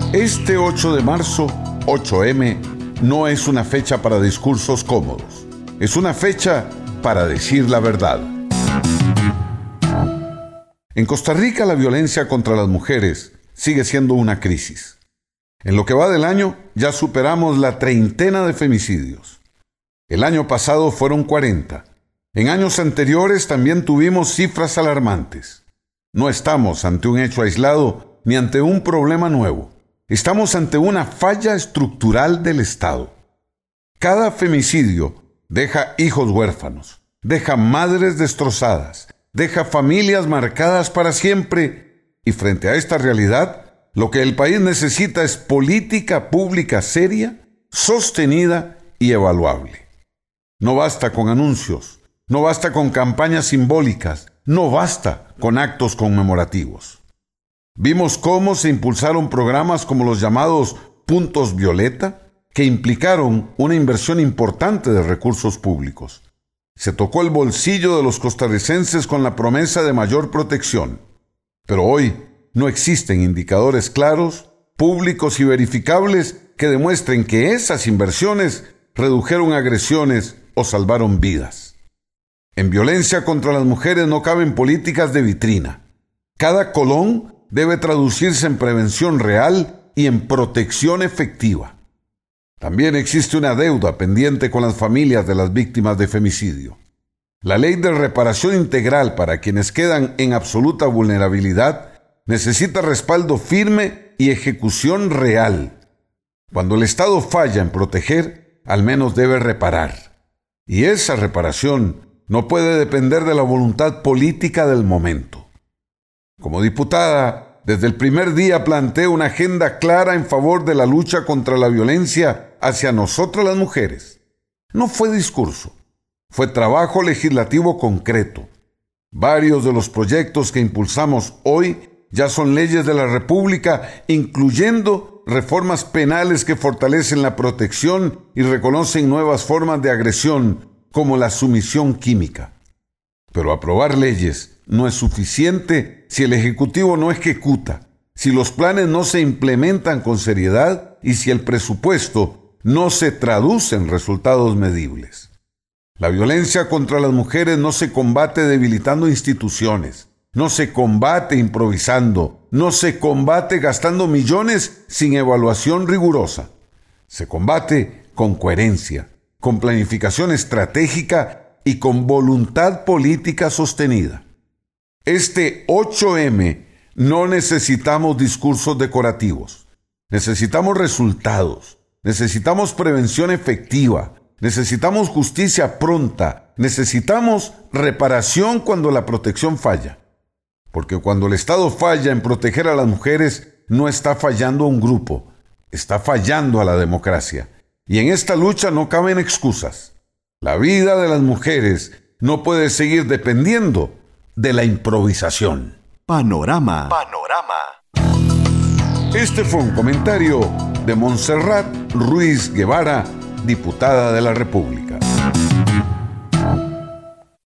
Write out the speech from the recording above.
Este 8 de marzo, 8M, no es una fecha para discursos cómodos. Es una fecha para decir la verdad. En Costa Rica, la violencia contra las mujeres sigue siendo una crisis. En lo que va del año, ya superamos la 30 de femicidios. El año pasado fueron 40. En años anteriores también tuvimos cifras alarmantes. No estamos ante un hecho aislado ni ante un problema nuevo. Estamos ante una falla estructural del Estado. Cada femicidio deja hijos huérfanos, deja madres destrozadas, deja familias marcadas para siempre. Y frente a esta realidad, lo que el país necesita es política pública seria, sostenida y evaluable. No basta con anuncios, no basta con campañas simbólicas, no basta con actos conmemorativos. Vimos cómo se impulsaron programas como los llamados Puntos Violeta, que implicaron una inversión importante de recursos públicos. Se tocó el bolsillo de los costarricenses con la promesa de mayor protección. Pero hoy no existen indicadores claros, públicos y verificables que demuestren que esas inversiones redujeron agresiones o salvaron vidas. En violencia contra las mujeres no caben políticas de vitrina. Cada colón debe traducirse en prevención real y en protección efectiva. También existe una deuda pendiente con las familias de las víctimas de femicidio. La ley de reparación integral para quienes quedan en absoluta vulnerabilidad necesita respaldo firme y ejecución real. Cuando el Estado falla en proteger, al menos debe reparar. Y esa reparación no puede depender de la voluntad política del momento. Como diputada, desde el primer día planteé una agenda clara en favor de la lucha contra la violencia hacia nosotras las mujeres. No fue discurso, fue trabajo legislativo concreto. Varios de los proyectos que impulsamos hoy ya son leyes de la República, incluyendo reformas penales que fortalecen la protección y reconocen nuevas formas de agresión, como la sumisión química. Pero aprobar leyes no es suficiente si el Ejecutivo no ejecuta, si los planes no se implementan con seriedad y si el presupuesto no se traduce en resultados medibles. La violencia contra las mujeres no se combate debilitando instituciones, no se combate improvisando, no se combate gastando millones sin evaluación rigurosa. Se combate con coherencia, con planificación estratégica y con voluntad política sostenida. Este 8M no necesitamos discursos decorativos. Necesitamos resultados. Necesitamos prevención efectiva. Necesitamos justicia pronta. Necesitamos reparación cuando la protección falla. Porque cuando el Estado falla en proteger a las mujeres, no está fallando a un grupo, está fallando a la democracia. Y en esta lucha no caben excusas. La vida de las mujeres no puede seguir dependiendo de la improvisación. Panorama. Este fue un comentario de Montserrat Ruiz Guevara, diputada de la República.